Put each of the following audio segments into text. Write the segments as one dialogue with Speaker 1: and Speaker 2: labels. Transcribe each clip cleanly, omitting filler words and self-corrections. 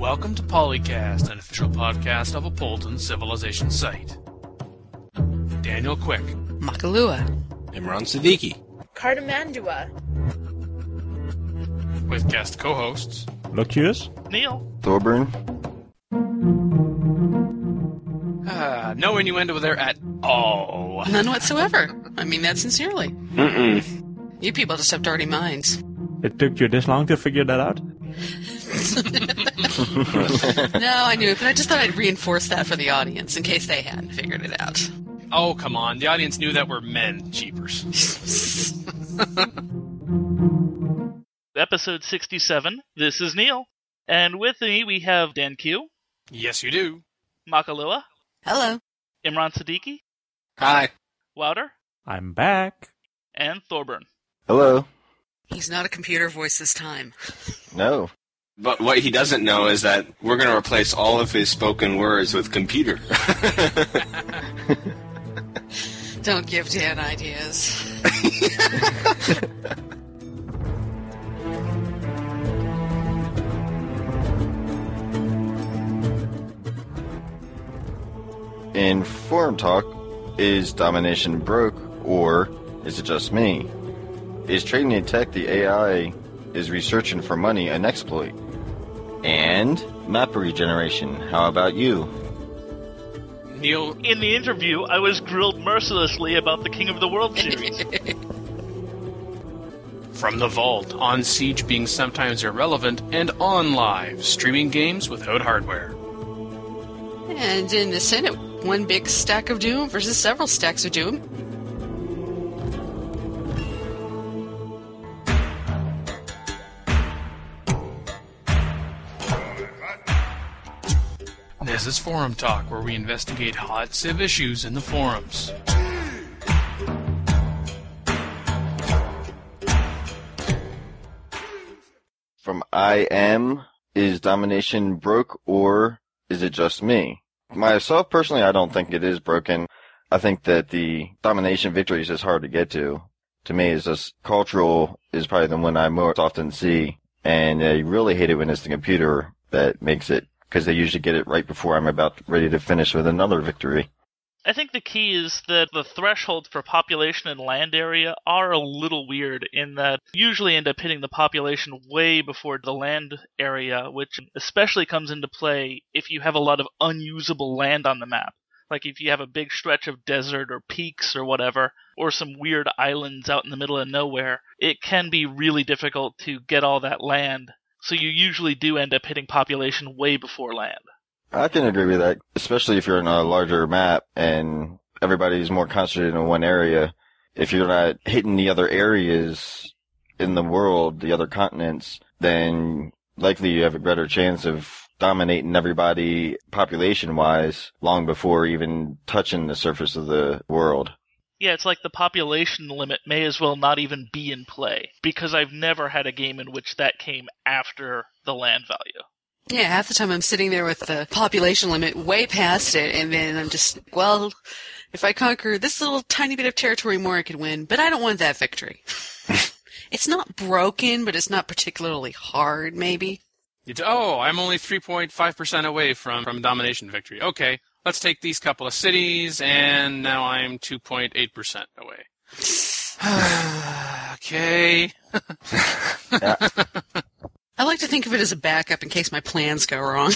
Speaker 1: Welcome to Polycast, an official podcast of a Polton civilization site. Daniel Quick,
Speaker 2: Makalua,
Speaker 3: Imran Siddiqui,
Speaker 4: Cardamandua,
Speaker 1: with guest co-hosts
Speaker 5: Lucius,
Speaker 6: Neil,
Speaker 7: Thorburn.
Speaker 1: No innuendo there at all.
Speaker 2: None whatsoever. I mean that sincerely.
Speaker 7: Mm-mm.
Speaker 2: You people just have dirty minds.
Speaker 5: it took you this long to figure that out?
Speaker 2: No, I knew it, but I just thought I'd reinforce that for the audience in case they hadn't figured it out.
Speaker 1: Oh, come on. The audience knew that we're men, cheapers.
Speaker 6: episode 67. This is Neil. And with me we have Dan Q,
Speaker 1: Yes, you do.
Speaker 6: Makalua,
Speaker 2: Hello.
Speaker 6: Imran Siddiqui,
Speaker 3: Hi.
Speaker 6: Wouter,
Speaker 5: I'm back.
Speaker 6: and Thorburn.
Speaker 7: Hello.
Speaker 2: He's not a computer voice this time.
Speaker 7: No.
Speaker 3: But what he doesn't know is that we're going to replace all of his spoken words with computer.
Speaker 2: Don't give Dan ideas.
Speaker 7: In Forum Talk, is domination broke, or is it just me? Is trading in tech the AI is researching for money an exploit? And map regeneration, how about you?
Speaker 1: Neil,
Speaker 6: In the interview, I was grilled mercilessly about the King of the World series.
Speaker 1: from the vault, on Siege being sometimes irrelevant, and on live, streaming games without hardware.
Speaker 2: And in the Senate, one big stack of doom versus several stacks of doom.
Speaker 1: This is Forum Talk, where we investigate hot civ issues in the forums.
Speaker 7: From I Am, is domination broke, or is it just me? Myself, personally, I don't think it is broken. I think that the domination victory is just hard to get to. To me, it's just cultural is probably the one I most often see. And I really hate it when it's the computer that makes it, because they usually get it right before I'm about ready to finish with another victory.
Speaker 6: I think the key is that the thresholds for population and land area are a little weird in that you usually end up hitting the population way before the land area, which especially comes into play if you have a lot of unusable land on the map. Like if you have a big stretch of desert or peaks or whatever, or some weird islands out in the middle of nowhere, it can be really difficult to get all that land. So you usually do end up hitting population way before land.
Speaker 7: I can agree with that, especially if you're in a larger map and everybody's more concentrated in one area. If you're not hitting the other areas in the world, the other continents, then likely you have a better chance of dominating everybody population-wise long before even touching the surface of the world.
Speaker 6: Yeah, it's like the population limit may as well not even be in play, because I've never had a game in which that came after the land value.
Speaker 2: Yeah, half the time I'm sitting there with the population limit way past it, and then I'm just, well, if I conquer this little tiny bit of territory more, I could win, but I don't want that victory. It's not broken, but it's not particularly hard, maybe.
Speaker 1: I'm only 3.5% away from domination victory. Okay, let's take these couple of cities, and now I'm 2.8% away. Okay.
Speaker 7: Yeah.
Speaker 2: I like to think of it as a backup in case my plans go wrong.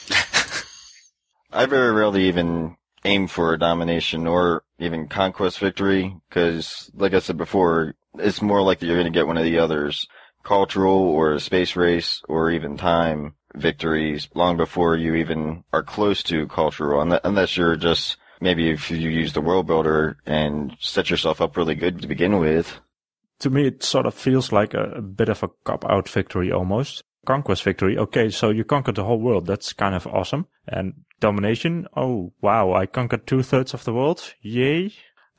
Speaker 7: I very rarely even aim for a domination or even conquest victory, because, like I said before, it's more likely you're going to get one of the others, cultural or a space race or even time victories, long before you even are close to cultural, unless you're just, maybe if you use the world builder and set yourself up really good to begin with.
Speaker 5: To me, it sort of feels like a bit of a cop-out victory almost. Conquest victory, okay, so you conquered the whole world. That's kind of awesome. And domination, oh, wow, I conquered 2/3 of the world. Yay.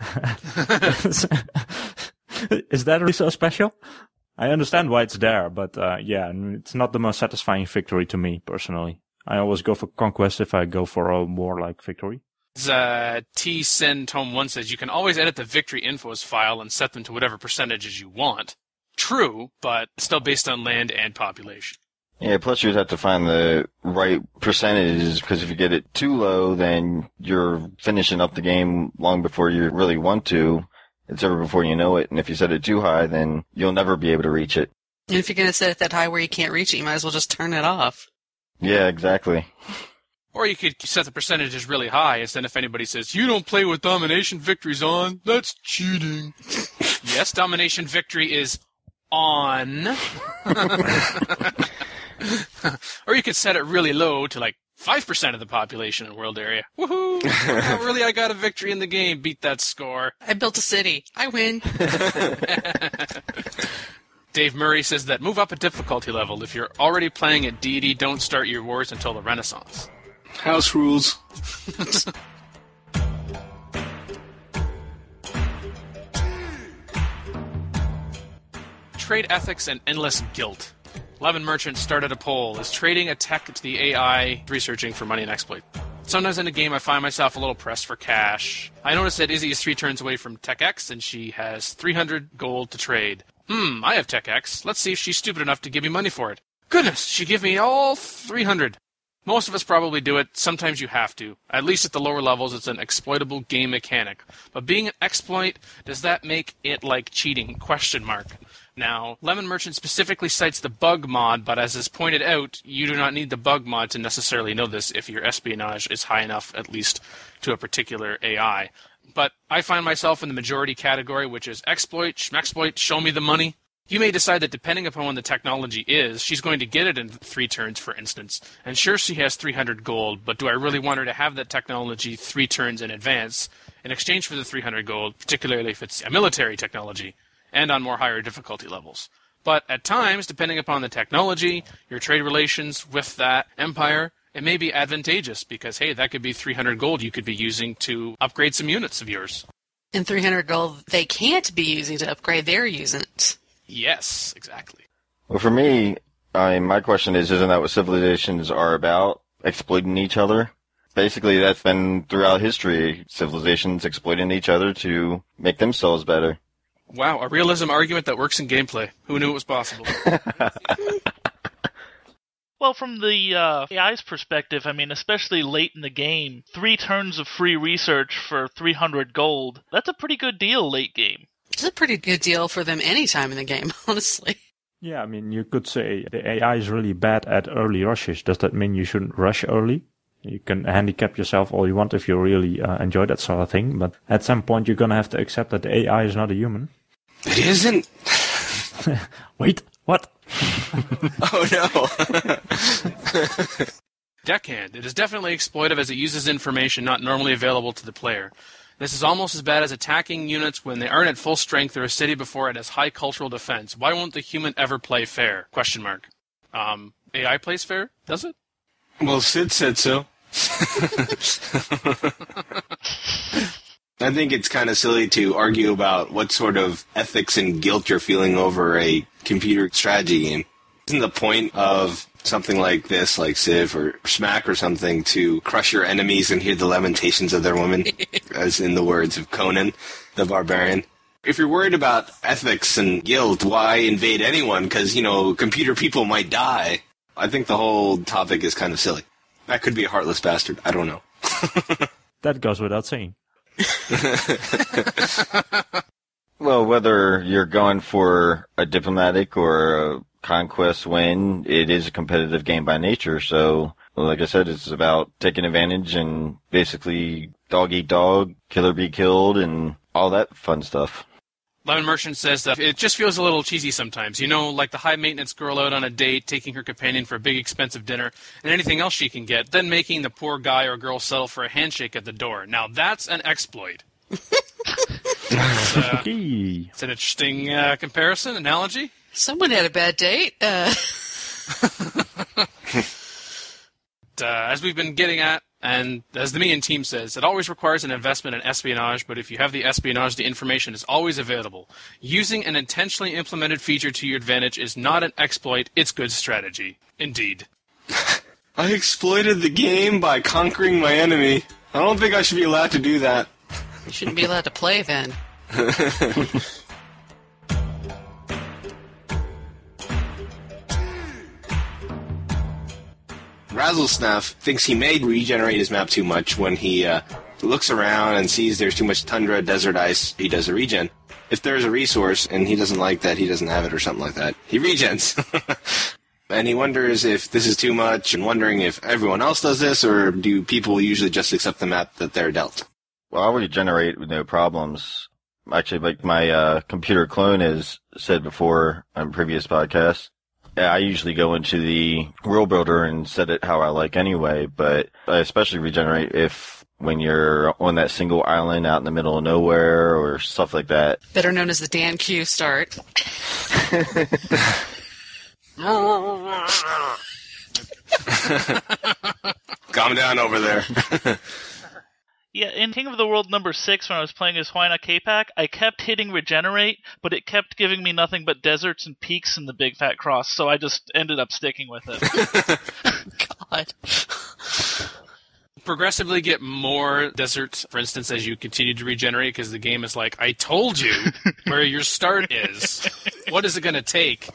Speaker 5: Is that really so special? I understand why it's there, but yeah, it's not the most satisfying victory to me, personally. I always go for conquest if I go for a warlike victory.
Speaker 1: T. Sen Tome 1 says you can always edit the victory infos file and set them to whatever percentages you want. True, but still based on land and population.
Speaker 7: Yeah, plus you'd have to find the right percentages, because if you get it too low, then you're finishing up the game long before you really want to. It's over before you know it, and if you set it too high, then you'll never be able to reach it.
Speaker 2: And if you're going to set it that high where you can't reach it, you might as well just turn it off.
Speaker 7: Yeah, exactly.
Speaker 1: Or you could set the percentages really high, and then if anybody says, you don't play with domination victories on, that's cheating. Yes, domination victory is on. Or you could set it really low to like 5% of the population in world area. Woohoo! Oh, really, I got a victory in the game. Beat that score.
Speaker 2: I built a city. I win.
Speaker 1: Dave Murray says that move up a difficulty level. If you're already playing at D&D, don't start your wars until the Renaissance.
Speaker 3: House rules.
Speaker 1: Trade ethics and endless guilt. Levin Merchant started a poll. Is trading a tech to the AI researching for money and exploit? Sometimes in a game I find myself a little pressed for cash. I notice that Izzy is 3 turns away from Tech X and she has 300 gold to trade. I have Tech X. Let's see if she's stupid enough to give me money for it. Goodness, she gave me all 300. Most of us probably do it. Sometimes you have to. At least at the lower levels, it's an exploitable game mechanic. But being an exploit, does that make it like cheating? ? Now, Lemon Merchant specifically cites the bug mod, but as is pointed out, you do not need the bug mod to necessarily know this if your espionage is high enough, at least to a particular AI. But I find myself in the majority category, which is exploit, schmexploit, show me the money. You may decide that depending upon when the technology is, she's going to get it in 3 turns, for instance. And sure, she has 300 gold, but do I really want her to have that technology 3 turns in advance in exchange for the 300 gold, particularly if it's a military technology? And on more higher difficulty levels. But at times, depending upon the technology, your trade relations with that empire, it may be advantageous because, hey, that could be 300 gold you could be using to upgrade some units of yours.
Speaker 2: And 300 gold they can't be using to upgrade their units.
Speaker 1: Yes, exactly.
Speaker 7: Well, for me, my question is, isn't that what civilizations are about? Exploiting each other? Basically, that's been throughout history, civilizations exploiting each other to make themselves better.
Speaker 1: Wow, a realism argument that works in gameplay. Who knew it was possible?
Speaker 6: Well, from the AI's perspective, I mean, especially late in the game, 3 turns of free research for 300 gold, that's a pretty good deal late game.
Speaker 2: It's a pretty good deal for them any time in the game, honestly.
Speaker 5: Yeah, I mean, you could say the AI is really bad at early rushes. Does that mean you shouldn't rush early? You can handicap yourself all you want if you really enjoy that sort of thing, but at some point you're going to have to accept that the AI is not a human.
Speaker 3: It isn't.
Speaker 5: Wait, what?
Speaker 3: Oh no.
Speaker 1: Deckhand. It is definitely exploitive as it uses information not normally available to the player. This is almost as bad as attacking units when they aren't at full strength or a city before it has high cultural defense. Why won't the human ever play fair? ? AI plays fair? Does it?
Speaker 3: Well, Sid said so. I think it's kind of silly to argue about what sort of ethics and guilt you're feeling over a computer strategy game. Isn't the point of something like this, like Civ or Smack or something, to crush your enemies and hear the lamentations of their women, as in the words of Conan the Barbarian? If you're worried about ethics and guilt, why invade anyone? Because, computer people might die. I think the whole topic is kind of silly. That could be a heartless bastard. I don't know.
Speaker 5: That goes without saying.
Speaker 7: Well, whether you're going for a diplomatic or a conquest win, it is a competitive game by nature. So, like I said, it's about taking advantage and basically dog eat dog, killer be killed, and all that fun stuff.
Speaker 1: Lemon Merchant says that it just feels a little cheesy sometimes. Like the high-maintenance girl out on a date, taking her companion for a big, expensive dinner, and anything else she can get, then making the poor guy or girl settle for a handshake at the door. Now, that's an exploit. It's an interesting comparison, analogy.
Speaker 2: Someone had a bad date.
Speaker 1: As we've been getting at, and as the Minion team says, it always requires an investment in espionage, but if you have the espionage, the information is always available. Using an intentionally implemented feature to your advantage is not an exploit, it's good strategy. Indeed.
Speaker 3: I exploited the game by conquering my enemy. I don't think I should be allowed to do that.
Speaker 2: You shouldn't be allowed to play then.
Speaker 3: Razzlesnuff thinks he may regenerate his map too much when he looks around and sees there's too much tundra, desert ice. He does a regen. If there's a resource and he doesn't like that, he doesn't have it or something like that, he regens. And he wonders if this is too much and wondering if everyone else does this, or do people usually just accept the map that they're dealt?
Speaker 7: Well, I regenerate with no problems. Actually, like my computer clone has said before on previous podcasts, I usually go into the world builder and set it how I like anyway, but I especially regenerate if when you're on that single island out in the middle of nowhere or stuff like that.
Speaker 2: Better known as the Dan Q start.
Speaker 3: Calm down over there.
Speaker 6: Yeah, in King of the World number 6, when I was playing as Huayna Capac, I kept hitting regenerate, but it kept giving me nothing but deserts and peaks in the Big Fat Cross, so I just ended up sticking with it.
Speaker 2: God.
Speaker 1: Progressively get more deserts, for instance, as you continue to regenerate, because the game is like, I told you where your start is. What is it going to take?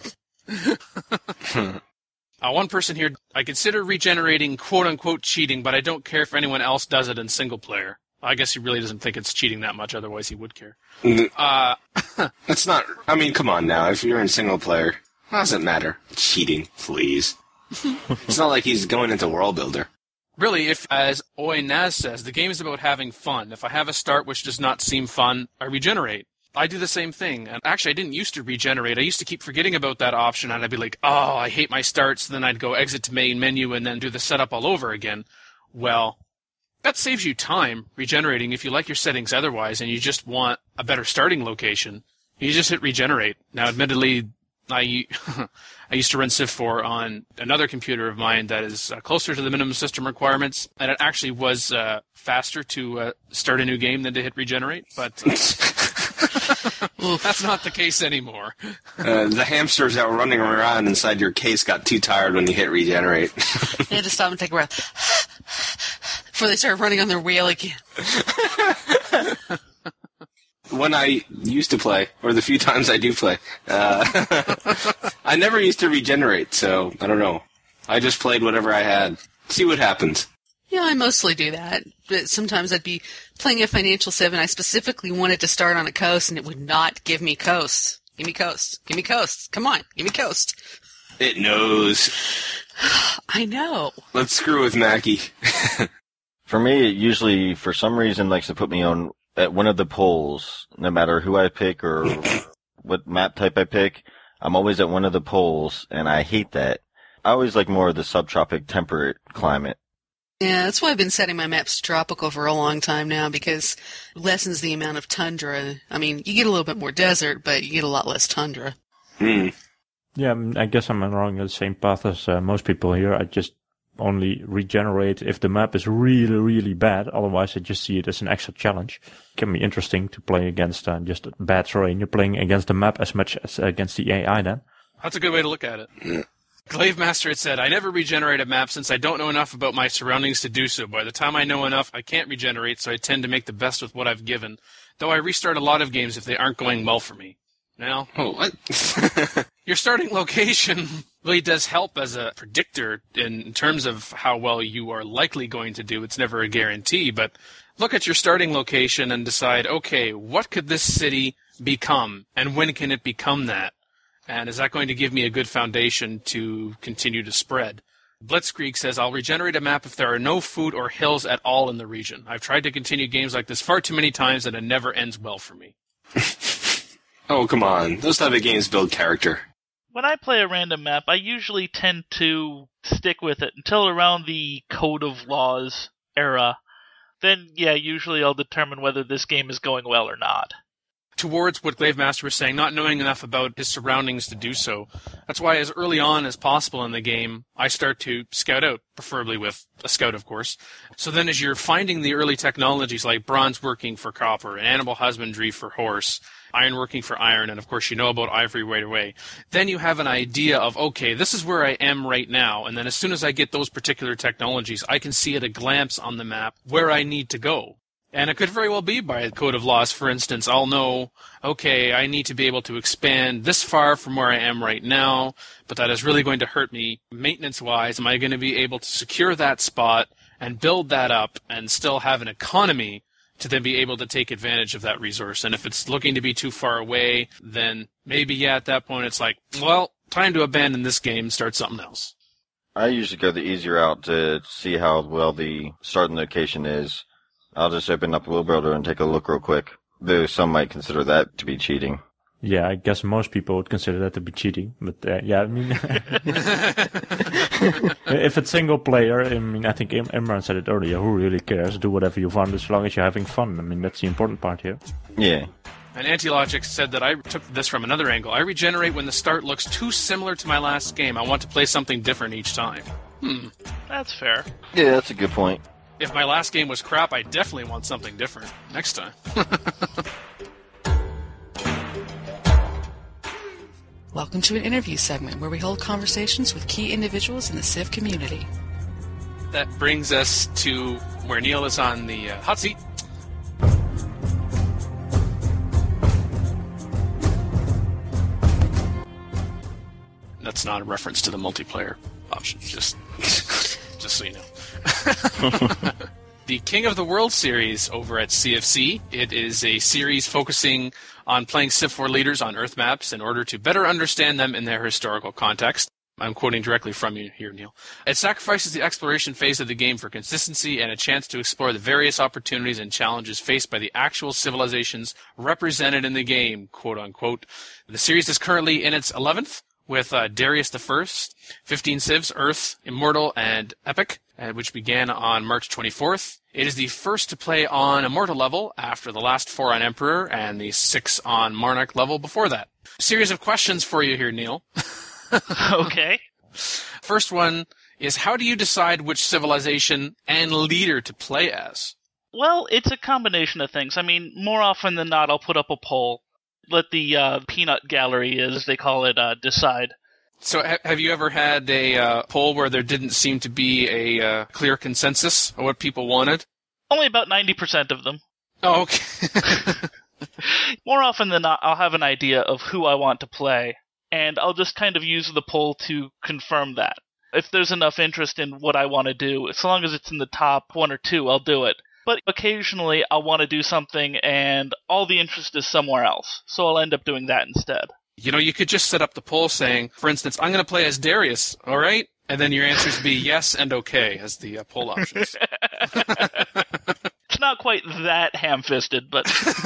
Speaker 1: One person here, I consider regenerating quote-unquote cheating, but I don't care if anyone else does it in single player. I guess he really doesn't think it's cheating that much, otherwise he would care.
Speaker 3: It's not, I mean, come on now. If you're in single player, how does it matter? Cheating, please. It's not like he's going into World Builder.
Speaker 1: Really, if, as Oi Naz says, the game is about having fun. If I have a start which does not seem fun, I regenerate. I do the same thing. And actually, I didn't used to regenerate. I used to keep forgetting about that option, and I'd be like, oh, I hate my starts. Then I'd go exit to main menu and then do the setup all over again. Well, that saves you time regenerating if you like your settings otherwise and you just want a better starting location. You just hit regenerate. Now, admittedly, I used to run Civ 4 on another computer of mine that is closer to the minimum system requirements, and it actually was faster to start a new game than to hit regenerate, but that's not the case anymore.
Speaker 3: The hamsters that were running around inside your case got too tired when you hit regenerate.
Speaker 2: They had to stop and take a breath before they started running on their wheel again.
Speaker 3: When I used to play, or the few times I do play, I never used to regenerate, so I don't know. I just played whatever I had. See what happens.
Speaker 2: Yeah, I mostly do that. But sometimes I'd be playing a Financial 7. I specifically wanted to start on a coast, and it would not give me coast. Give me coast. Give me coast. Come on, give me coast.
Speaker 3: It knows.
Speaker 2: I know.
Speaker 3: Let's screw with Mackie.
Speaker 7: For me, it usually, for some reason, likes to put me on at one of the poles, no matter who I pick or what map type I pick. I'm always at one of the poles, and I hate that. I always like more of the subtropic temperate climate.
Speaker 2: Yeah, that's why I've been setting my maps to tropical for a long time now, because it lessens the amount of tundra. I mean, you get a little bit more desert, but you get a lot less tundra.
Speaker 5: Yeah, I guess I'm along the same path as most people here. I just only regenerate if the map is really, really bad. Otherwise, I just see it as an extra challenge. It can be interesting to play against just bad terrain. You're playing against the map as much as against the AI then.
Speaker 1: That's a good way to look at it. Glaive Master had said, I never regenerate a map since I don't know enough about my surroundings to do so. By the time I know enough, I can't regenerate, so I tend to make the best with what I've given. Though I restart a lot of games if they aren't going well for me. Now,
Speaker 3: what?
Speaker 1: Your starting location really does help as a predictor in terms of how well you are likely going to do. It's never a guarantee, but look at your starting location and decide, okay, what could this city become, and when can it become that? And is that going to give me a good foundation to continue to spread? Blitzkrieg says, I'll regenerate a map if there are no food or hills at all in the region. I've tried to continue games like this far too many times and it never ends well for me.
Speaker 3: Oh, come on. Those type of games build character.
Speaker 6: When I play a random map, I usually tend to stick with it until around the Code of Laws era. Then, yeah, usually I'll determine whether this game is going well or not.
Speaker 1: Towards what Glaive Master was saying, not knowing enough about his surroundings to do so. That's why as early on as possible in the game, I start to scout out, preferably with a scout, of course. So then as you're finding the early technologies like bronze working for copper, and animal husbandry for horse, iron working for iron, and of course you know about ivory right away, then you have an idea of, okay, this is where I am right now, and then as soon as I get those particular technologies, I can see at a glance on the map where I need to go. And it could very well be by a code of laws. For instance, I'll know, okay, I need to be able to expand this far from where I am right now, but that is really going to hurt me maintenance-wise. Am I going to be able to secure that spot and build that up and still have an economy to then be able to take advantage of that resource? And if it's looking to be too far away, then maybe, yeah, at that point it's like, well, time to abandon this game and start something else.
Speaker 7: I usually go the easier route to see how well the starting location is. I'll just open up Wheel Builder and take a look real quick, though some might consider that to be cheating.
Speaker 5: Yeah, I guess most people would consider that to be cheating. But yeah, I mean, if it's single player, I mean, I think Imran said it earlier, who really cares? Do whatever you want as long as you're having fun. I mean, that's the important part here.
Speaker 7: Yeah.
Speaker 1: And Antilogic said that I took this from another angle. I regenerate when the start looks too similar to my last game. I want to play something different each time.
Speaker 6: That's fair.
Speaker 7: Yeah, that's a good point.
Speaker 1: If my last game was crap, I definitely want something different next time.
Speaker 2: Welcome to an interview segment where we hold conversations with key individuals in the Civ community.
Speaker 1: That brings us to where Neil is on the hot seat. That's not a reference to the multiplayer option, just so you know. The King of the World series over at CFC. It is a series focusing on playing Civ 4 leaders on Earth maps in order to better understand them in their historical context. I'm quoting directly from you here, Neil. It sacrifices the exploration phase of the game for consistency and a chance to explore the various opportunities and challenges faced by the actual civilizations represented in the game, quote-unquote. The series is currently in its 11th, with Darius the First, 15 civs, Earth, Immortal, and Epic, which began on March 24th. It is the first to play on Immortal level after the last 4 on Emperor and the 6 on Monarch level before that. A series of questions for you here, Neil.
Speaker 6: Okay.
Speaker 1: First one is, how do you decide which civilization and leader to play as?
Speaker 6: Well, it's a combination of things. I mean, more often than not, I'll put up a poll. Let the peanut gallery, as they call it, decide.
Speaker 1: So have you ever had a poll where there didn't seem to be a clear consensus of what people wanted?
Speaker 6: Only about 90% of them.
Speaker 1: Oh, okay.
Speaker 6: More often than not, I'll have an idea of who I want to play, and I'll just kind of use the poll to confirm that. If there's enough interest in what I want to do, as long as it's in the top 1 or 2, I'll do it. But occasionally I'll want to do something and all the interest is somewhere else, so I'll end up doing that instead.
Speaker 1: You know, you could just set up the poll saying, for instance, I'm going to play as Darius, all right? And then your answers be yes and okay as the poll options.
Speaker 6: It's not quite that ham-fisted, but...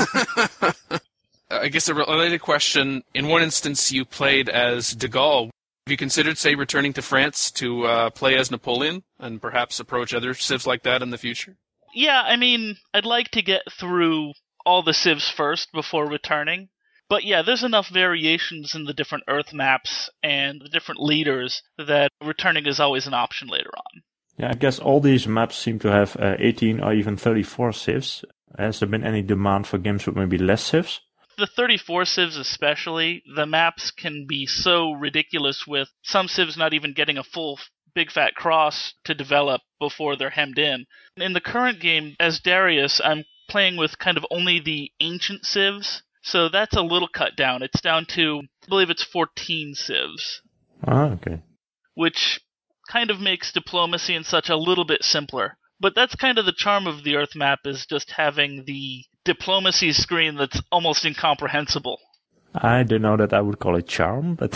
Speaker 1: I guess a related question. In one instance, you played as de Gaulle. Have you considered, say, returning to France to play as Napoleon and perhaps approach other civs like that in the future?
Speaker 6: Yeah, I mean, I'd like to get through all the civs first before returning. But yeah, there's enough variations in the different Earth maps and the different leaders that returning is always an option later on.
Speaker 5: Yeah, I guess all these maps seem to have 18 or even 34 civs. Has there been any demand for games with maybe less civs?
Speaker 6: The 34 civs especially, the maps can be so ridiculous with some civs not even getting a full big fat cross to develop before they're hemmed in. In the current game, as Darius, I'm playing with kind of only the ancient civs, so that's a little cut down. It's down to, I believe it's 14 civs.
Speaker 5: Ah, okay.
Speaker 6: Which kind of makes diplomacy and such a little bit simpler. But that's kind of the charm of the Earth map, is just having the diplomacy screen that's almost incomprehensible.
Speaker 5: I don't know that I would call it charm, but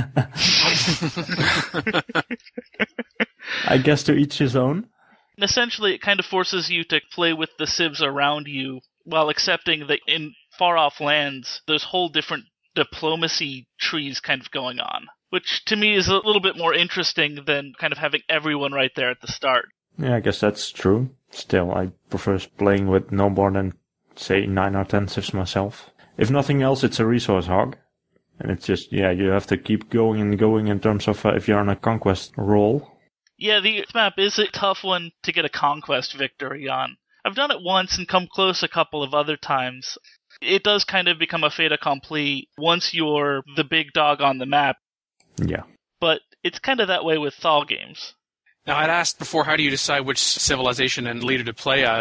Speaker 5: I guess to each his own.
Speaker 6: Essentially, it kind of forces you to play with the civs around you while accepting that in far-off lands, there's whole different diplomacy trees kind of going on, which to me is a little bit more interesting than kind of having everyone right there at the start.
Speaker 5: Yeah, I guess that's true. Still, I prefer playing with no more than, say, 9 or 10 civs myself. If nothing else, it's a resource hog. And it's just, yeah, you have to keep going and going in terms of if you're on a conquest roll.
Speaker 6: Yeah, the map is a tough one to get a conquest victory on. I've done it once and come close a couple of other times. It does kind of become a fait accompli once you're the big dog on the map.
Speaker 5: Yeah.
Speaker 6: But it's kind of that way with Thal games.
Speaker 1: Now, I'd asked before, how do you decide which civilization and leader to play as?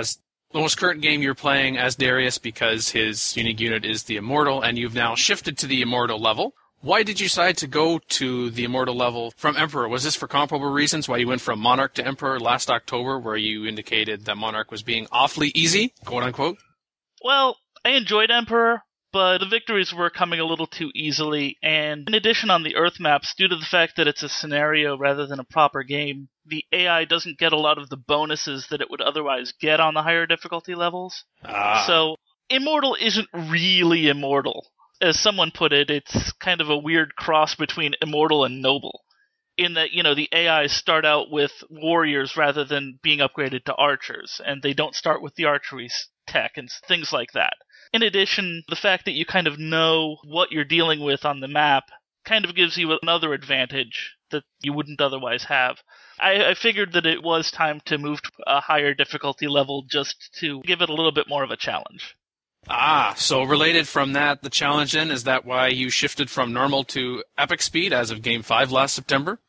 Speaker 1: The most current game you're playing as Darius because his unique unit is the Immortal, and you've now shifted to the Immortal level. Why did you decide to go to the Immortal level from Emperor? Was this for comparable reasons, why you went from Monarch to Emperor last October, where you indicated that Monarch was being awfully easy, quote unquote?
Speaker 6: Well, I enjoyed Emperor, but the victories were coming a little too easily, and in addition on the Earth maps, due to the fact that it's a scenario rather than a proper game, the AI doesn't get a lot of the bonuses that it would otherwise get on the higher difficulty levels. So, Immortal isn't really Immortal. As someone put it, it's kind of a weird cross between Immortal and Noble, in that, the AIs start out with warriors rather than being upgraded to archers, and they don't start with the archery tech and things like that. In addition, the fact that you kind of know what you're dealing with on the map kind of gives you another advantage that you wouldn't otherwise have. I figured that it was time to move to a higher difficulty level just to give it a little bit more of a challenge.
Speaker 1: So related from that, the challenge then, is that why you shifted from normal to epic speed as of Game 5 last September?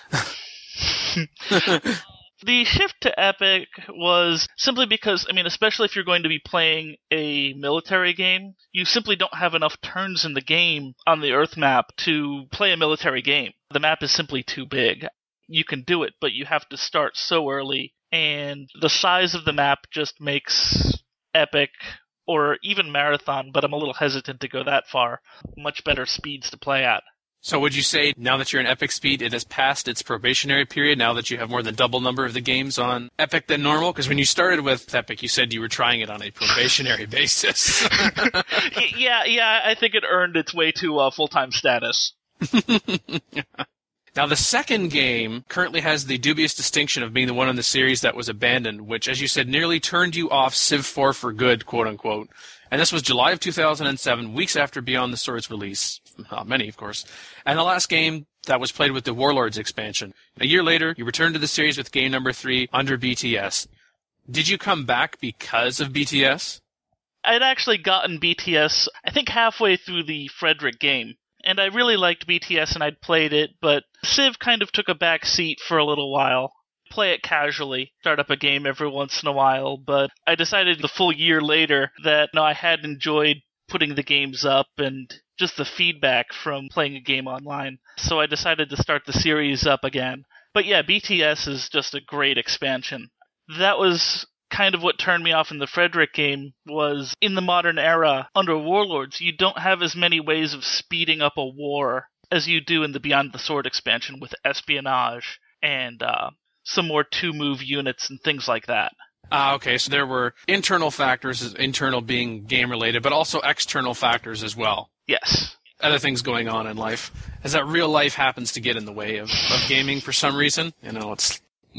Speaker 6: The shift to epic was simply because, especially if you're going to be playing a military game, you simply don't have enough turns in the game on the Earth map to play a military game. The map is simply too big. You can do it, but you have to start so early, and the size of the map just makes epic, or even marathon, but I'm a little hesitant to go that far, much better speeds to play at.
Speaker 1: So would you say, now that you're in epic speed, it has passed its probationary period, now that you have more than double number of the games on epic than normal? Because when you started with epic, you said you were trying it on a probationary basis.
Speaker 6: Yeah, I think it earned its way to full-time status.
Speaker 1: Now, the second game currently has the dubious distinction of being the one in the series that was abandoned, which, as you said, nearly turned you off Civ 4 for good, quote-unquote. And this was July of 2007, weeks after Beyond the Sword's release. Many, of course. And the last game that was played with the Warlords expansion. A year later, you returned to the series with game number 3 under BTS. Did you come back because of BTS?
Speaker 6: I'd actually gotten BTS, I think, halfway through the Frederick game. And I really liked BTS and I'd played it, but Civ kind of took a back seat for a little while. Play it casually, start up a game every once in a while, but I decided the full year later that I had enjoyed putting the games up and just the feedback from playing a game online. So I decided to start the series up again. But yeah, BTS is just a great expansion. That was kind of what turned me off in the Frederick game, was in the modern era, under Warlords, you don't have as many ways of speeding up a war as you do in the Beyond the Sword expansion with espionage and some more two-move units and things like that.
Speaker 1: Okay, so there were internal factors, internal being game-related, but also external factors as well.
Speaker 6: Yes.
Speaker 1: Other things going on in life. As that real life happens to get in the way of gaming for some reason. It's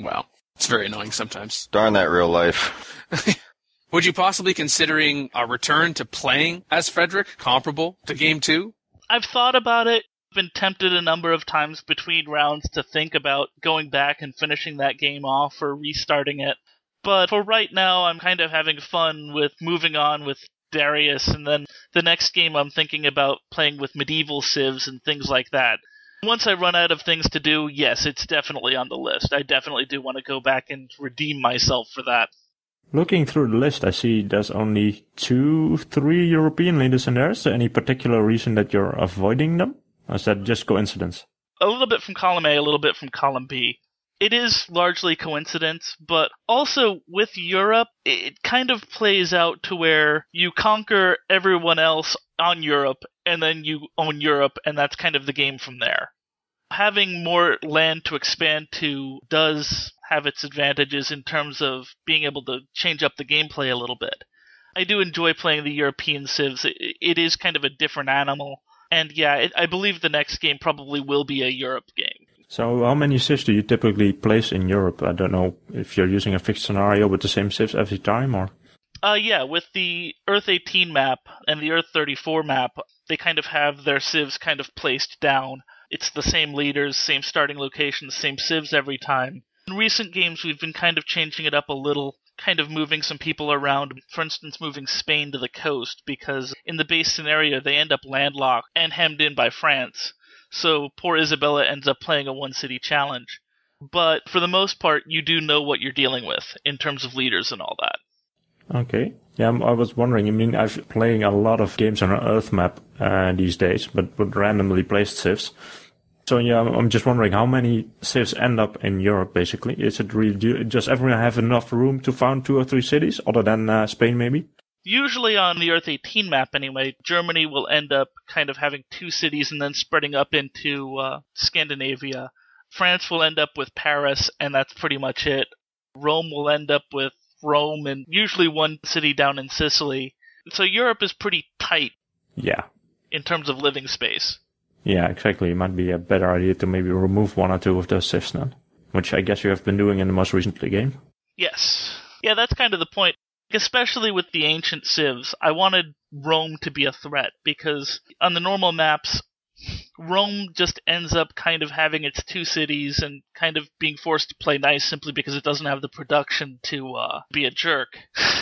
Speaker 1: very annoying sometimes.
Speaker 7: Darn that real life.
Speaker 1: Would you possibly considering a return to playing as Frederick, comparable to Game 2?
Speaker 6: I've thought about it. Been tempted a number of times between rounds to think about going back and finishing that game off or restarting it. But for right now, I'm kind of having fun with moving on with Darius, and then the next game I'm thinking about playing with medieval civs and things like that. Once I run out of things to do, yes, it's definitely on the list. I definitely do want to go back and redeem myself for that.
Speaker 5: Looking through the list, I see there's only 2-3 European leaders in there. Is there any particular reason that you're avoiding them? Or is that just coincidence?
Speaker 6: A little bit from column A, a little bit from column B. It is largely coincidence, but also with Europe, it kind of plays out to where you conquer everyone else on Europe, and then you own Europe, and that's kind of the game from there. Having more land to expand to does have its advantages in terms of being able to change up the gameplay a little bit. I do enjoy playing the European civs. It is kind of a different animal. And yeah, I believe the next game probably will be a Europe game.
Speaker 5: So how many civs do you typically place in Europe? I don't know if you're using a fixed scenario with the same civs every time, or...
Speaker 6: Yeah, with the Earth 18 map and the Earth 34 map, they kind of have their civs kind of placed down. It's the same leaders, same starting locations, same civs every time. In recent games, we've been kind of changing it up a little, kind of moving some people around, for instance, moving Spain to the coast, because in the base scenario, they end up landlocked and hemmed in by France. So poor Isabella ends up playing a one-city challenge. But for the most part, you do know what you're dealing with in terms of leaders and all that.
Speaker 5: Okay. Yeah, I was wondering, I mean, I'm playing a lot of games on an Earth map these days, but with randomly placed civs. So yeah, I'm just wondering how many civs end up in Europe, basically. Is it really, does everyone have enough room to found 2 or 3 cities, other than Spain maybe?
Speaker 6: Usually on the Earth 18 map anyway, Germany will end up kind of having 2 cities and then spreading up into Scandinavia. France will end up with Paris, and that's pretty much it. Rome will end up with Rome and usually 1 city down in Sicily. So Europe is pretty tight.
Speaker 5: Yeah.
Speaker 6: In terms of living space.
Speaker 5: Yeah, exactly. It might be a better idea to maybe remove 1 or 2 of those civs then. Which I guess you have been doing in the most recent game.
Speaker 6: Yes. Yeah, that's kind of the point. Especially with the ancient civs, I wanted Rome to be a threat, because on the normal maps, Rome just ends up kind of having its 2 cities and kind of being forced to play nice simply because it doesn't have the production to be a jerk.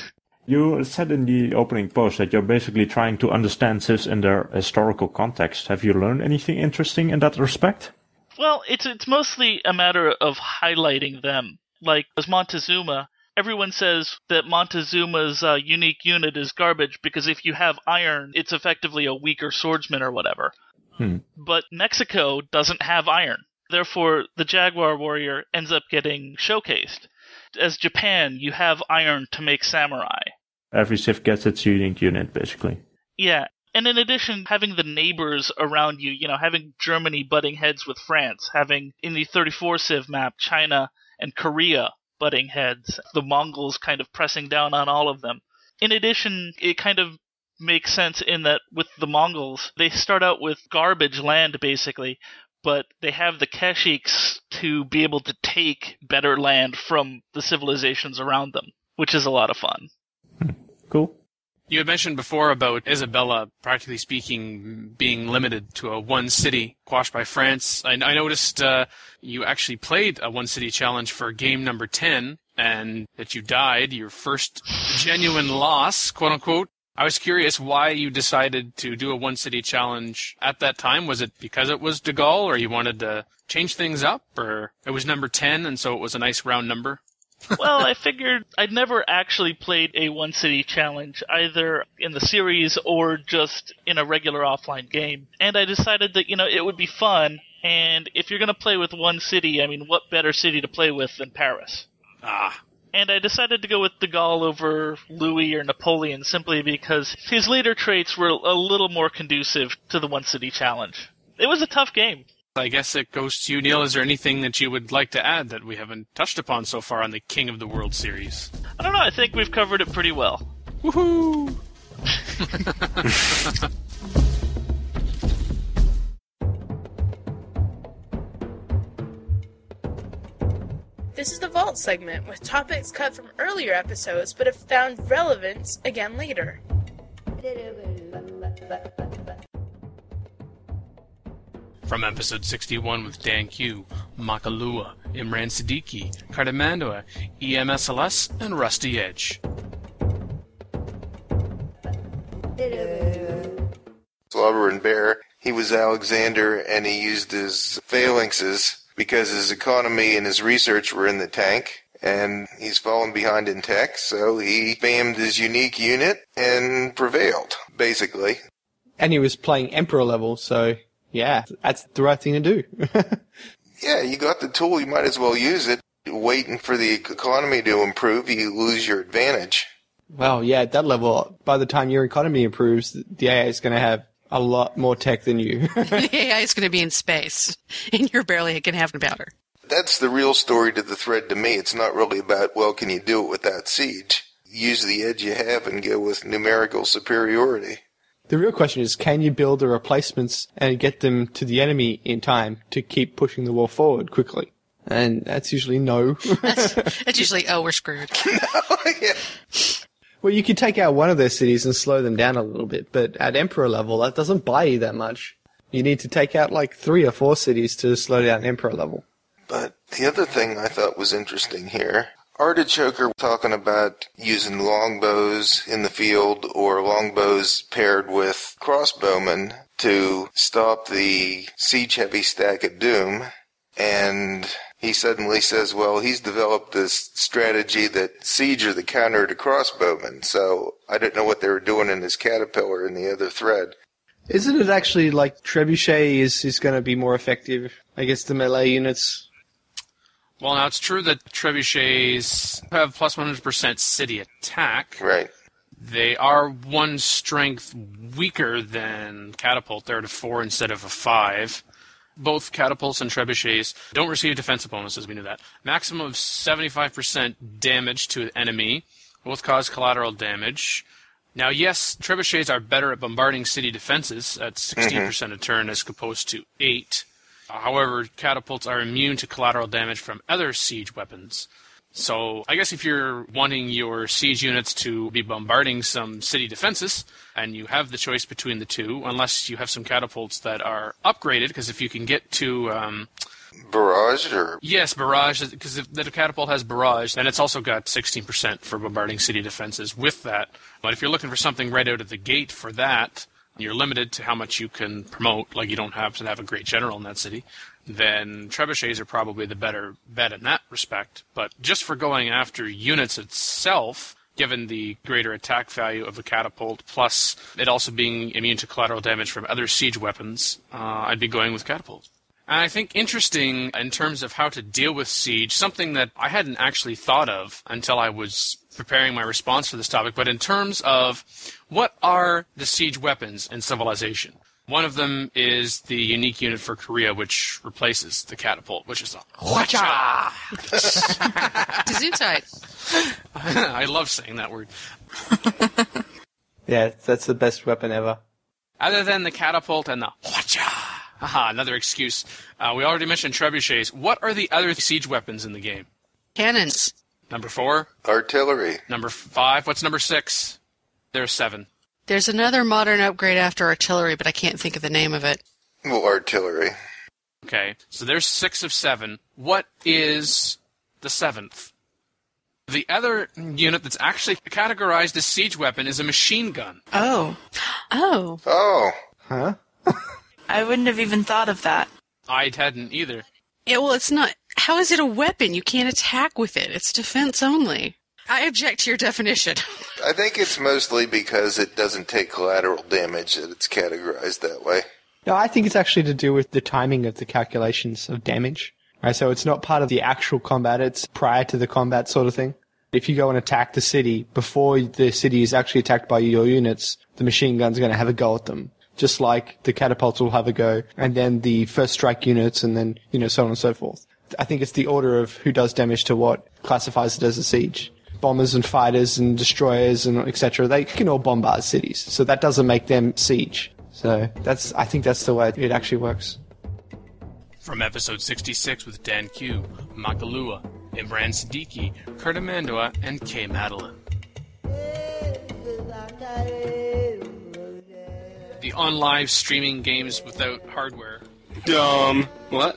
Speaker 5: You said in the opening post that you're basically trying to understand civs in their historical context. Have you learned anything interesting in that respect?
Speaker 6: Well, it's mostly a matter of highlighting them. Like, as Montezuma, everyone says that Montezuma's unique unit is garbage because if you have iron, it's effectively a weaker swordsman or whatever. But Mexico doesn't have iron. Therefore, the Jaguar warrior ends up getting showcased. As Japan, you have iron to make samurai.
Speaker 5: Every civ gets its unique unit, basically.
Speaker 6: Yeah, and in addition, having the neighbors around you, having Germany butting heads with France, having, in the 34 civ map, China and Korea butting heads, the Mongols kind of pressing down on all of them. In addition, it kind of makes sense in that with the Mongols, they start out with garbage land, basically, but they have the Keshiks to be able to take better land from the civilizations around them, which is a lot of fun.
Speaker 5: Cool.
Speaker 1: You had mentioned before about Isabella, practically speaking, being limited to a 1 city, quashed by France. I noticed you actually played a 1 city challenge for game number 10, and that you died, your first genuine loss, quote unquote. I was curious why you decided to do a 1 city challenge at that time. Was it because it was De Gaulle, or you wanted to change things up, or it was number 10, and so it was a nice round number?
Speaker 6: Well, I figured I'd never actually played a 1 city challenge, either in the series or just in a regular offline game. And I decided that, it would be fun, and if you're going to play with 1 city, I mean, what better city to play with than Paris? And I decided to go with De Gaulle over Louis or Napoleon simply because his leader traits were a little more conducive to the 1 city challenge. It was a tough game.
Speaker 1: I guess it goes to you, Neil. Is there anything that you would like to add that we haven't touched upon so far on the King of the World series?
Speaker 6: I don't know. I think we've covered it pretty well.
Speaker 1: Woohoo!
Speaker 4: This is the Vault segment, with topics cut from earlier episodes but have found relevance again later.
Speaker 1: From episode 61 with Dan Q, Makalua, Imran Siddiqui, Cardamandua, EMSLS, and Rusty Edge.
Speaker 8: Slobber and Bear, he was Alexander and he used his phalanxes because his economy and his research were in the tank, and he's fallen behind in tech, so he spammed his unique unit and prevailed, basically.
Speaker 9: And he was playing Emperor level, so yeah, that's the right thing to do.
Speaker 8: Yeah, you got the tool, you might as well use it. Waiting for the economy to improve, you lose your advantage.
Speaker 9: Well, yeah, at that level, by the time your economy improves, the AI is going to have a lot more tech than you.
Speaker 2: The AI is going to be in space, and you're barely going to have any powder.
Speaker 8: That's the real story to the thread to me. It's not really about, well, can you do it without siege? Use the edge you have and go with numerical superiority.
Speaker 9: The real question is, can you build the replacements and get them to the enemy in time to keep pushing the war forward quickly? And that's usually no.
Speaker 2: That's usually, we're screwed.
Speaker 8: Yeah.
Speaker 9: Well, you could take out one of their cities and slow them down a little bit, but at Emperor level, that doesn't buy you that much. You need to take out like 3 or 4 cities to slow down Emperor level.
Speaker 8: But the other thing I thought was interesting here, Artichoker talking about using longbows in the field or longbows paired with crossbowmen to stop the siege-heavy stack of Doom. And he suddenly says, well, he's developed this strategy that siege are the counter to crossbowmen. So I didn't know what they were doing in his caterpillar in the other thread.
Speaker 9: Isn't it actually like Trebuchet is going to be more effective against the melee units?
Speaker 1: Well, now it's true that trebuchets have plus 100% city attack.
Speaker 8: Right.
Speaker 1: They are 1 strength weaker than catapult. They're at a 4 instead of a 5. Both catapults and trebuchets don't receive defensive bonuses, we knew that. Maximum of 75% damage to an enemy. Both cause collateral damage. Now, yes, trebuchets are better at bombarding city defenses at 16% a turn as opposed to 8. However, catapults are immune to collateral damage from other siege weapons. So I guess if you're wanting your siege units to be bombarding some city defenses, and you have the choice between the two, unless you have some catapults that are upgraded, because if you can get to...
Speaker 8: barrage? Or
Speaker 1: Yes, barrage, because if the catapult has barrage, then it's also got 16% for bombarding city defenses with that. But if you're looking for something right out of the gate for that, you're limited to how much you can promote, like you don't have to have a great general in that city, then trebuchets are probably the better bet in that respect. But just for going after units itself, given the greater attack value of a catapult, plus it also being immune to collateral damage from other siege weapons, I'd be going with catapult. And I think interesting in terms of how to deal with siege, something that I hadn't actually thought of until I was preparing my response for this topic, but in terms of what are the siege weapons in Civilization? One of them is the unique unit for Korea, which replaces the catapult, which is the Hwacha!
Speaker 2: Gesundheit.
Speaker 1: I love saying that word.
Speaker 9: Yeah, that's the best weapon ever.
Speaker 1: Other than the catapult and the Hwacha! Haha, another excuse. We already mentioned trebuchets. What are the other siege weapons in the game?
Speaker 2: Cannons.
Speaker 1: Number 4?
Speaker 8: artillery.
Speaker 1: Number 5? What's number 6? There's 7.
Speaker 2: There's another modern upgrade after artillery, but I can't think of the name of it.
Speaker 8: Well, artillery.
Speaker 1: Okay, so there's 6 of 7. What is the 7th? The other unit that's actually categorized as siege weapon is a machine gun.
Speaker 10: Oh. Oh.
Speaker 8: Oh.
Speaker 9: Huh?
Speaker 10: I wouldn't have even thought of that.
Speaker 1: I hadn't either.
Speaker 2: Yeah, well, it's not... How is it a weapon? You can't attack with it. It's defense only. I object to your definition.
Speaker 8: I think it's mostly because it doesn't take collateral damage that it's categorized that way.
Speaker 9: No, I think it's actually to do with the timing of the calculations of damage. Right, so it's not part of the actual combat, it's prior to the combat sort of thing. If you go and attack the city, before the city is actually attacked by your units, the machine gun's going to have a go at them. Just like the catapults will have a go, and then the first strike units, and then, so on and so forth. I think it's the order of who does damage to what classifies it as a siege. Bombers and fighters and destroyers and etc. They can all bombard cities, so that doesn't make them siege. So I think that's the way it actually works.
Speaker 1: From episode 66 with Dan Q, Makalua, Imran Siddiqui, Kurt Amandua, and Kay Madeline. The on-live streaming games without hardware.
Speaker 3: Dumb. What?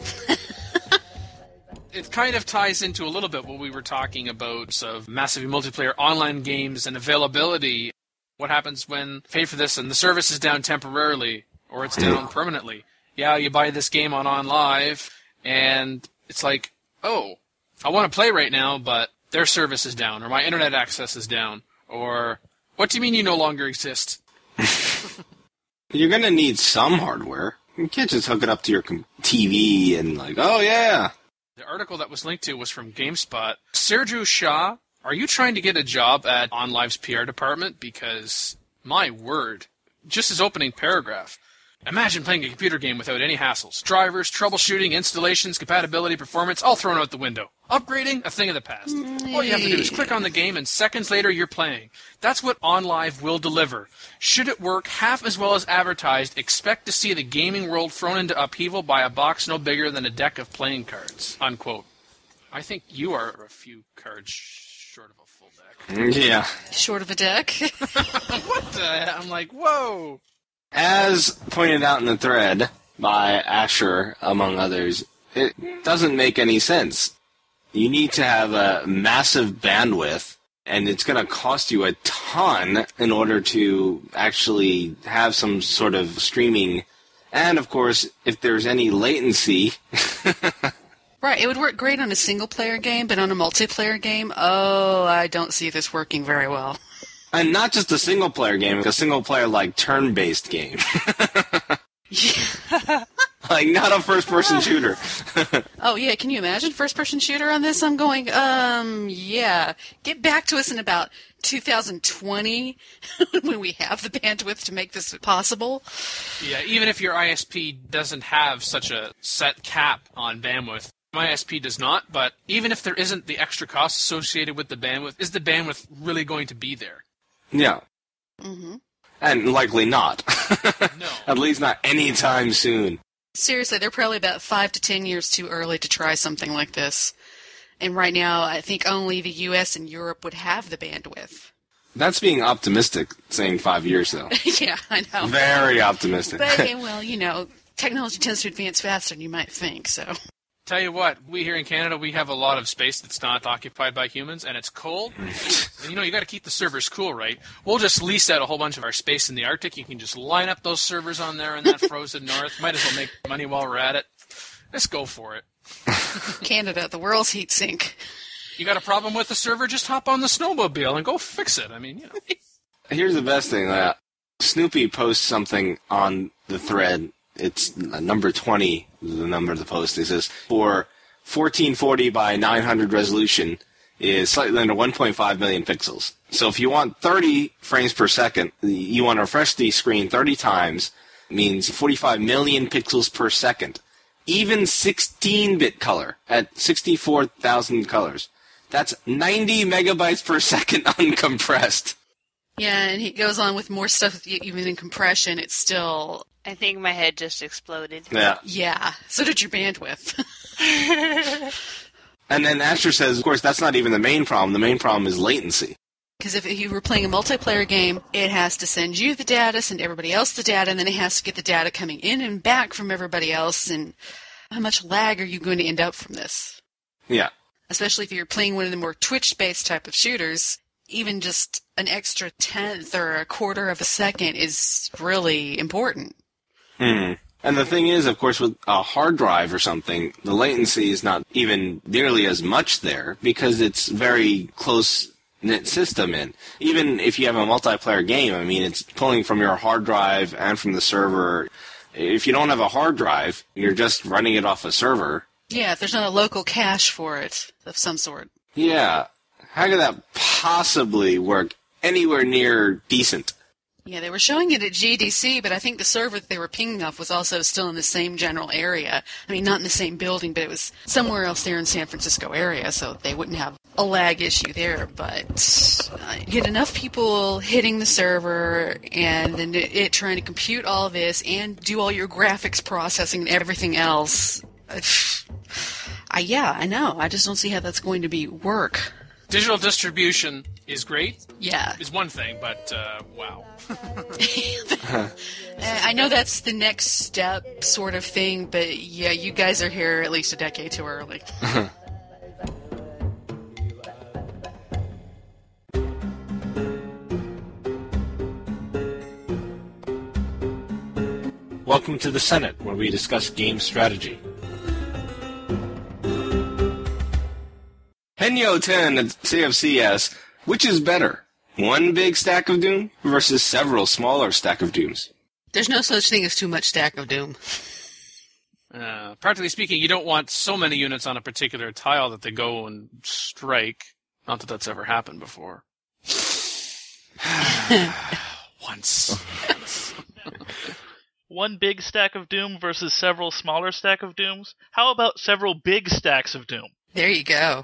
Speaker 1: It kind of ties into a little bit what we were talking about of massive multiplayer online games and availability. What happens when pay for this and the service is down temporarily or it's down permanently? Yeah, you buy this game on OnLive and it's like, oh, I want to play right now, but their service is down or my internet access is down. Or, what do you mean you no longer exist?
Speaker 3: You're going to need some hardware. You can't just hook it up to your TV and like, oh yeah.
Speaker 1: The article that was linked to was from GameSpot. Sergio Shah, are you trying to get a job at OnLive's PR department? Because, my word, just his opening paragraph. Imagine playing a computer game without any hassles. Drivers, troubleshooting, installations, compatibility, performance, all thrown out the window. Upgrading, a thing of the past. All you have to do is click on the game and seconds later you're playing. That's what OnLive will deliver. Should it work half as well as advertised, expect to see the gaming world thrown into upheaval by a box no bigger than a deck of playing cards. Unquote. I think you are a few cards short of a full deck.
Speaker 3: Yeah.
Speaker 2: Short of a deck?
Speaker 1: What the hell? I'm like, whoa.
Speaker 3: As pointed out in the thread by Asher, among others, it doesn't make any sense. You need to have a massive bandwidth, and it's going to cost you a ton in order to actually have some sort of streaming. And, of course, if there's any latency,
Speaker 2: Right, it would work great on a single-player game, but on a multiplayer game, I don't see this working very well.
Speaker 3: And not just a single-player game, a single-player, like, turn-based game. Like, not a first-person shooter.
Speaker 2: Oh, yeah, can you imagine first-person shooter on this? I'm going, yeah. Get back to us in about 2020 when we have the bandwidth to make this possible.
Speaker 1: Yeah, even if your ISP doesn't have such a set cap on bandwidth, my ISP does not, but even if there isn't the extra cost associated with the bandwidth, is the bandwidth really going to be there?
Speaker 3: Yeah.
Speaker 2: Mm-hmm.
Speaker 3: And likely not.
Speaker 1: No.
Speaker 3: At least not anytime soon.
Speaker 2: Seriously, they're probably about 5 to 10 years too early to try something like this. And right now, I think only the U.S. and Europe would have the bandwidth.
Speaker 3: That's being optimistic, saying 5 years, though.
Speaker 2: Yeah, I know.
Speaker 3: Very optimistic.
Speaker 2: But, well, technology tends to advance faster than you might think, so...
Speaker 1: Tell you what, we here in Canada, we have a lot of space that's not occupied by humans, and it's cold. And, you got to keep the servers cool, right? We'll just lease out a whole bunch of our space in the Arctic. You can just line up those servers on there in that frozen north. Might as well make money while we're at it. Let's go for it.
Speaker 2: Canada, the world's heat sink.
Speaker 1: You got a problem with the server? Just hop on the snowmobile and go fix it. I mean,
Speaker 3: Here's the best thing. Snoopy posts something on the thread. It's number 20, the number of the post. It says, for 1440 by 900 resolution is slightly under 1.5 million pixels. So if you want 30 frames per second, you want to refresh the screen 30 times, means 45 million pixels per second. Even 16-bit color at 64,000 colors. That's 90 megabytes per second uncompressed.
Speaker 2: Yeah, and he goes on with more stuff, even in compression, it's still...
Speaker 11: I think my head just exploded.
Speaker 3: Yeah.
Speaker 2: Yeah, so did your bandwidth.
Speaker 3: And then Asher says, of course, that's not even the main problem. The main problem is latency.
Speaker 2: Because if you were playing a multiplayer game, it has to send you the data, send everybody else the data, and then it has to get the data coming in and back from everybody else, and how much lag are you going to end up from this?
Speaker 3: Yeah.
Speaker 2: Especially if you're playing one of the more Twitch-based type of shooters, even just an extra tenth or a quarter of a second is really important.
Speaker 3: Hmm. And the thing is, of course, with a hard drive or something, the latency is not even nearly as much there because it's very close-knit system in. Even if you have a multiplayer game, I mean, it's pulling from your hard drive and from the server. If you don't have a hard drive, you're just running it off a server.
Speaker 2: Yeah, if there's not a local cache for it of some sort.
Speaker 3: Yeah. How could that possibly work anywhere near decent?
Speaker 2: Yeah, they were showing it at GDC, but I think the server that they were pinging off was also still in the same general area. I mean, not in the same building, but it was somewhere else there in San Francisco area, so they wouldn't have a lag issue there. But you get enough people hitting the server, and then it trying to compute all this and do all your graphics processing and everything else. Yeah, I know. I just don't see how that's going to work.
Speaker 1: Digital distribution is great.
Speaker 2: Yeah.
Speaker 1: Is one thing, but wow.
Speaker 2: I know that's the next step sort of thing, but yeah, you guys are here at least a decade too early.
Speaker 3: Welcome to the Senate, where we discuss game strategy. Henyo 10 at CFC asks, which is better? One big stack of Doom versus several smaller stack of Dooms?
Speaker 2: There's no such thing as too much stack of Doom.
Speaker 1: Practically speaking, you don't want so many units on a particular tile that they go and strike. Not that that's ever happened before. Once.
Speaker 6: One big stack of Doom versus several smaller stack of Dooms? How about several big stacks of Doom?
Speaker 2: There you go.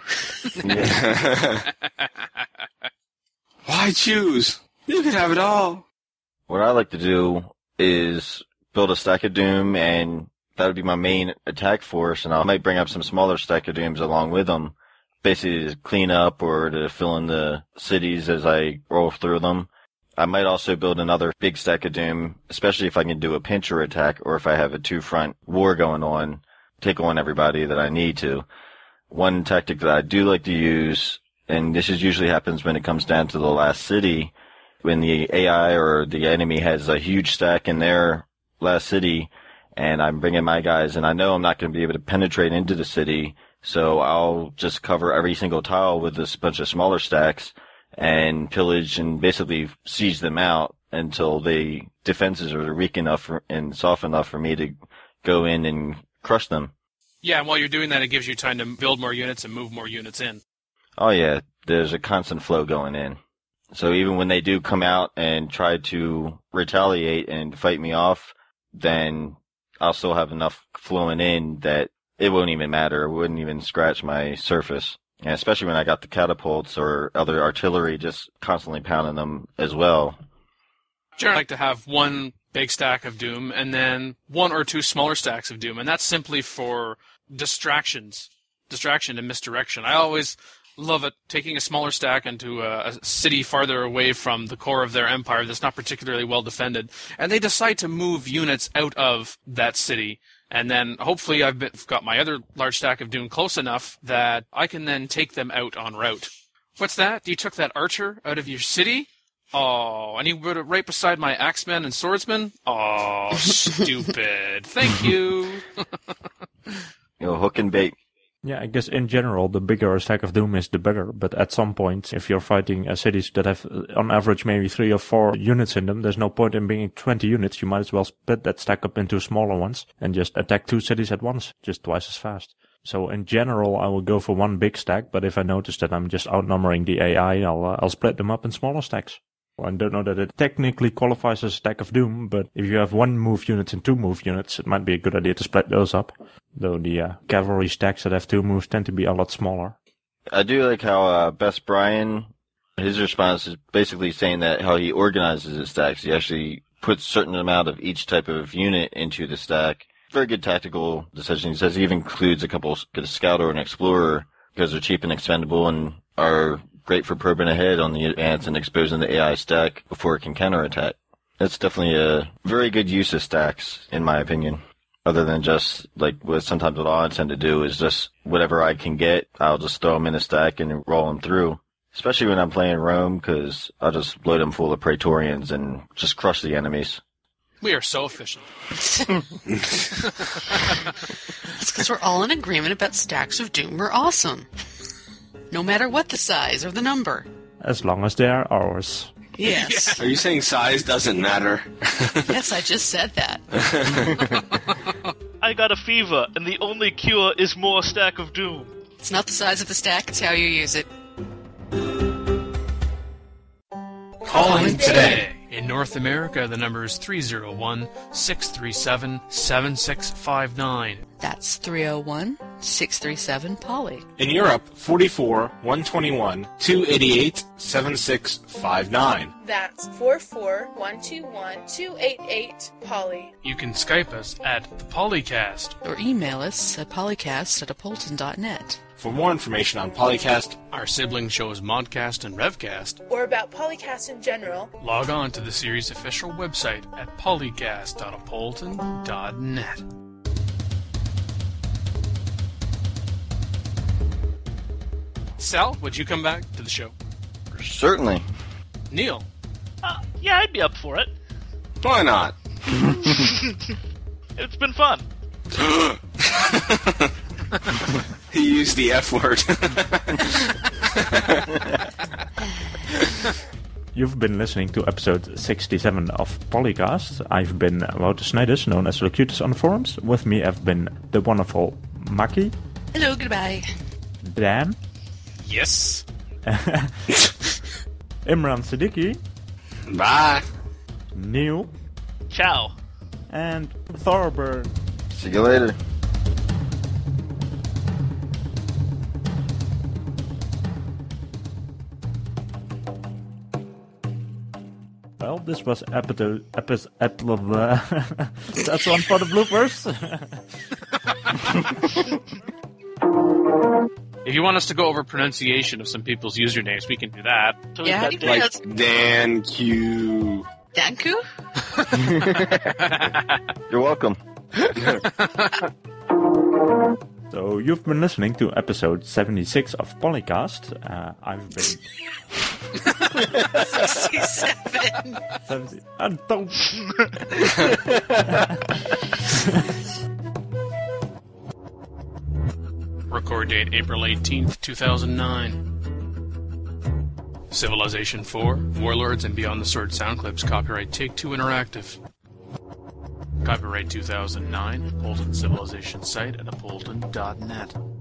Speaker 3: Why choose? You could have it all.
Speaker 7: What I like to do is build a stack of Doom, and that would be my main attack force, and I might bring up some smaller stack of Dooms along with them, basically to clean up or to fill in the cities as I roll through them. I might also build another big stack of Doom, especially if I can do a pincher attack or if I have a two-front war going on, take on everybody that I need to. One tactic that I do like to use, and this usually happens when it comes down to the last city, when the AI or the enemy has a huge stack in their last city, and I'm bringing my guys, and I know I'm not going to be able to penetrate into the city, So I'll just cover every single tile with this bunch of smaller stacks and pillage and basically siege them out until the defenses are weak enough and soft enough for me to go in and crush them.
Speaker 1: Yeah, and while you're doing that, it gives you time to build more units and move more units in.
Speaker 7: Oh yeah, there's a constant flow going in. So even when they do come out and try to retaliate and fight me off, then I'll still have enough flowing in that it won't even matter. It wouldn't even scratch my surface. And especially when I got the catapults or other artillery just constantly pounding them as well.
Speaker 1: Generally, I like to have one big stack of Doom and then one or two smaller stacks of Doom, and that's simply for distraction and misdirection. I always love it taking a smaller stack into a city farther away from the core of their empire that's not particularly well defended, and they decide to move units out of that city. And then hopefully I've got my other large stack of Doom close enough that I can then take them out en route. What's that? You took that archer out of your city? Oh, and he put it right beside my axemen and swordsmen? Oh, stupid. Thank you.
Speaker 7: Hook and bait.
Speaker 5: Yeah, I guess in general, the bigger a stack of Doom is, the better. But at some point, if you're fighting cities that have, on average, maybe 3 or 4 units in them, there's no point in bringing 20 units. You might as well split that stack up into smaller ones and just attack 2 cities at once, just twice as fast. So in general, I will go for one big stack, but if I notice that I'm just outnumbering the AI, I'll split them up in smaller stacks. I don't know that it technically qualifies as a stack of Doom, but if you have 1 move unit and 2 move units, it might be a good idea to split those up. Though the cavalry stacks that have 2 moves tend to be a lot smaller.
Speaker 7: I do like how Best Brian, his response is basically saying that how he organizes his stacks. He actually puts a certain amount of each type of unit into the stack. Very good tactical decision. He says he even includes a couple, get a scout or an explorer, because they're cheap and expendable and are great for probing ahead on the advance and exposing the AI stack before it can counterattack. That's definitely a very good use of stacks, in my opinion. Other than just, like, sometimes what I tend to do is just whatever I can get, I'll just throw them in a stack and roll them through. Especially when I'm playing Rome, because I'll just load them full of Praetorians and just crush the enemies.
Speaker 1: We are so efficient.
Speaker 2: It's because we're all in agreement about stacks of Doom are awesome. No matter what the size or the number.
Speaker 5: As long as they are ours.
Speaker 2: Yes.
Speaker 3: Are you saying size doesn't matter?
Speaker 2: Yes, I just said that.
Speaker 6: I got a fever, and the only cure is more stack of Doom.
Speaker 2: It's not the size of the stack, it's how you use it.
Speaker 1: Calling today. In North America, the number is 301-637-7659.
Speaker 2: That's 301-637-POLY.
Speaker 3: In Europe, 44-121-288-7659.
Speaker 4: That's 44-121-288-POLY.
Speaker 1: You can Skype us at the Polycast.
Speaker 2: Or email us at polycast@apolton.net.
Speaker 3: For more information on Polycast,
Speaker 1: our sibling shows Modcast and Revcast,
Speaker 4: or about Polycast in general,
Speaker 1: log on to the series' official website at polycast.apolton.net. Sal, would you come back to the show?
Speaker 7: Certainly.
Speaker 1: Neil?
Speaker 6: Yeah, I'd be up for it.
Speaker 3: Why not?
Speaker 6: It's been fun.
Speaker 3: He used the F word.
Speaker 5: You've been listening to episode 67 of Polycast. I've been Wouter Snijders, known as Locutus on the forums. With me have been the wonderful Maki.
Speaker 2: Hello, goodbye.
Speaker 5: Dan.
Speaker 1: Yes.
Speaker 5: Imran Siddiqui.
Speaker 3: Bye.
Speaker 5: Neil.
Speaker 6: Ciao.
Speaker 5: And Thorburn.
Speaker 7: See you later.
Speaker 5: Well, this was episode. That's one for the bloopers.
Speaker 1: If you want us to go over pronunciation of some people's usernames, we can do that.
Speaker 6: So
Speaker 2: Yeah,
Speaker 6: we've
Speaker 2: you
Speaker 6: got
Speaker 2: can.
Speaker 3: Like Dan Q.
Speaker 2: Danku?
Speaker 7: You're welcome.
Speaker 5: So you've been listening to episode 76 of Polycast. I've been
Speaker 2: 67.
Speaker 5: 70. And don't.
Speaker 1: Record date April 18th, 2009. Civilization 4, Warlords and Beyond the Sword sound clips, copyright Take-Two Interactive. Copyright 2009, Polton Civilization site at appolton.net.